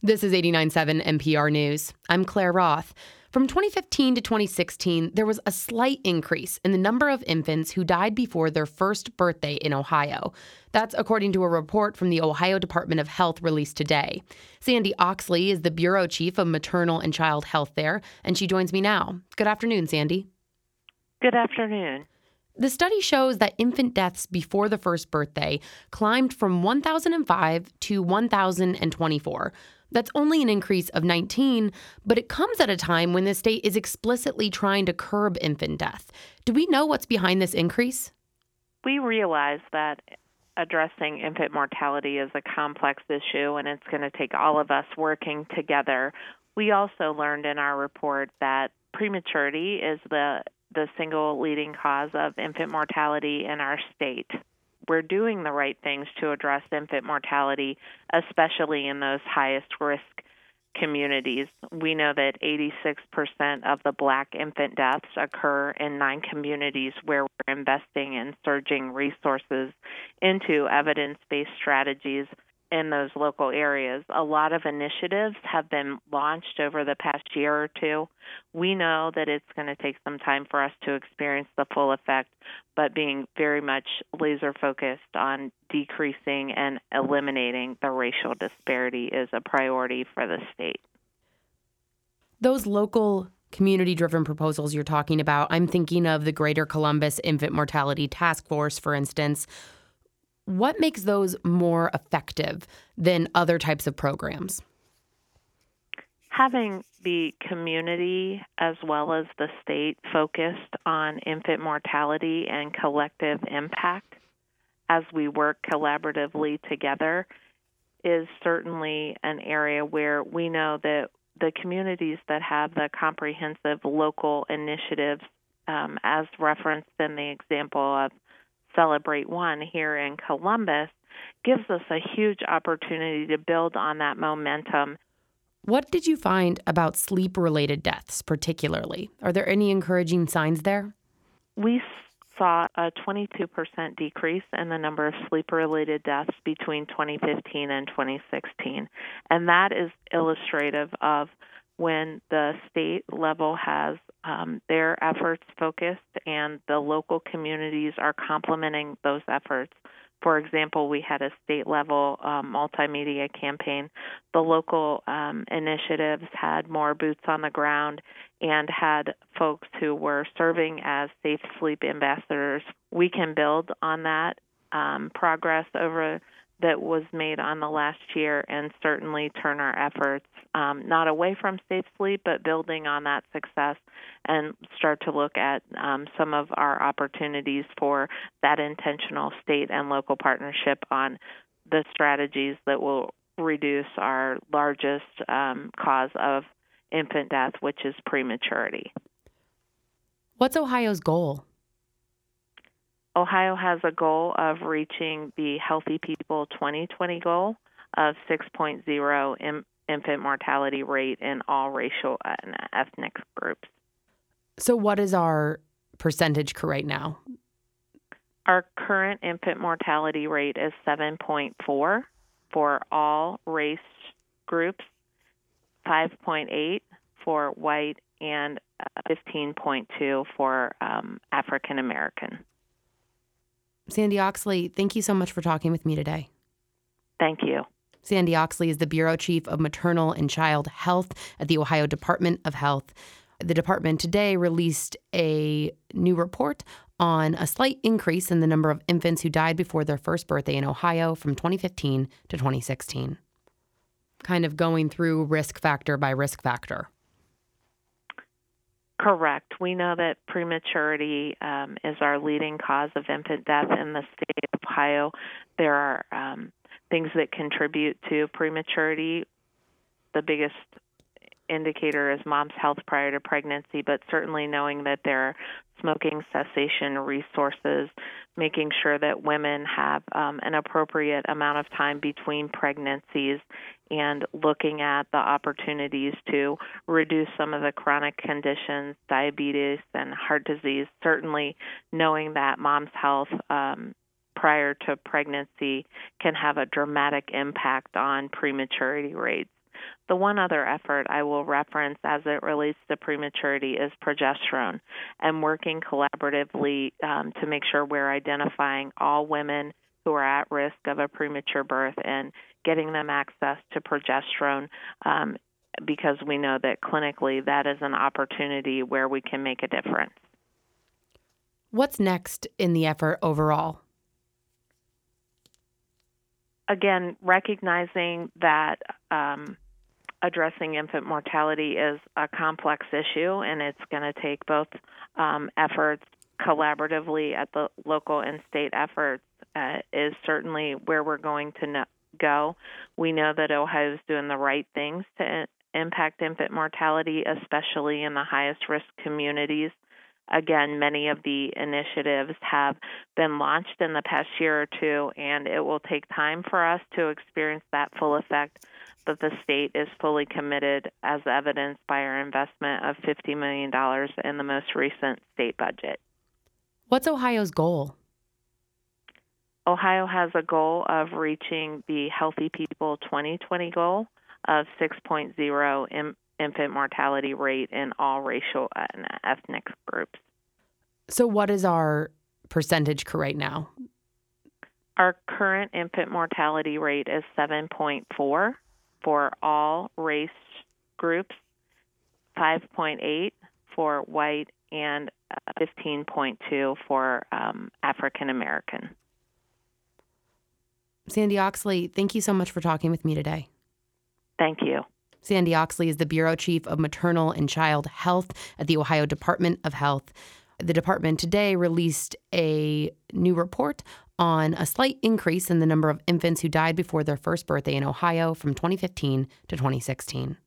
This is 89.7 NPR News. I'm Claire Roth. From 2015 to 2016, there was a slight increase in the number of infants who died before their first birthday in Ohio. That's according to a report from the Ohio Department of Health released today. Sandy Oxley is the bureau chief of maternal and child health there, and she joins me now. Good afternoon, Sandy. Good afternoon. The study shows that infant deaths before the first birthday climbed from 1,005 to 1,024. That's only an increase of 19, but it comes at a time when the state is explicitly trying to curb infant death. Do we know what's behind this increase? We realize that addressing infant mortality is a complex issue, and it's going to take all of us working together. We also learned in our report that prematurity is the single leading cause of infant mortality in our state. We're doing the right things to address infant mortality, especially in those highest risk communities. We know that 86% of the Black infant deaths occur in 9 communities where we're investing in surging resources into evidence-based strategies in those local areas. A lot of initiatives have been launched over the past year or two. We know that it's going to take some time for us to experience the full effect, but being very much laser focused on decreasing and eliminating the racial disparity is a priority for the state. Those local community-driven proposals you're talking about, I'm thinking of the Greater Columbus Infant Mortality Task Force, for instance. What makes those more effective than other types of programs? Having the community as well as the state focused on infant mortality and collective impact as we work collaboratively together is certainly an area where we know that the communities that have the comprehensive local initiatives, as referenced in the example of Celebrate One here in Columbus, gives us a huge opportunity to build on that momentum. What did you find about sleep-related deaths particularly? Are there any encouraging signs there? We saw a 22% decrease in the number of sleep-related deaths between 2015 and 2016. And that is illustrative of when the state level has their efforts focused and the local communities are complementing those efforts. For example, we had a state-level multimedia campaign. The local initiatives had more boots on the ground and had folks who were serving as safe sleep ambassadors. We can build on that progress that was made on the last year and certainly turn our efforts not away from safe sleep, but building on that success and start to look at some of our opportunities for that intentional state and local partnership on the strategies that will reduce our largest cause of infant death, which is prematurity. What's Ohio's goal? Ohio has a goal of reaching the Healthy People 2020 goal of 6.0 infant mortality rate in all racial and ethnic groups. So what is our percentage right now? Our current infant mortality rate is 7.4 for all race groups, 5.8 for white, and 15.2 for African American. Sandy Oxley, thank you so much for talking with me today. Thank you. Sandy Oxley is the bureau chief of maternal and child health at the Ohio Department of Health. The department today released a new report on a slight increase in the number of infants who died before their first birthday in Ohio from 2015 to 2016. Kind of going through risk factor by risk factor. Correct. We know that prematurity is our leading cause of infant death in the state of Ohio. There are things that contribute to prematurity. The biggest indicator is mom's health prior to pregnancy, but certainly knowing that there are smoking cessation resources, making sure that women have an appropriate amount of time between pregnancies, and looking at the opportunities to reduce some of the chronic conditions, diabetes and heart disease. Certainly knowing that mom's health prior to pregnancy can have a dramatic impact on prematurity rates. The one other effort I will reference as it relates to prematurity is progesterone, and working collaboratively to make sure we're identifying all women who are at risk of a premature birth and getting them access to progesterone, because we know that clinically that is an opportunity where we can make a difference. What's next in the effort overall? Again, recognizing that addressing infant mortality is a complex issue, and it's going to take both efforts collaboratively at the local and state efforts is certainly where we're going to go. We know that Ohio is doing the right things to impact infant mortality, especially in the highest risk communities. Again, many of the initiatives have been launched in the past year or two, and it will take time for us to experience that full effect, but the state is fully committed, as evidenced by our investment of $50 million in the most recent state budget. What's Ohio's goal? Ohio has a goal of reaching the Healthy People 2020 goal of 6.0 infant mortality rate in all racial and ethnic groups. So what is our percentage right now? Our current infant mortality rate is 7.4 for all race groups, 5.8 for white, and 15.2 for African American. Sandy Oxley, thank you so much for talking with me today. Thank you. Sandy Oxley is the Bureau Chief of Maternal and Child Health at the Ohio Department of Health. The department today released a new report on a slight increase in the number of infants who died before their first birthday in Ohio from 2015 to 2016.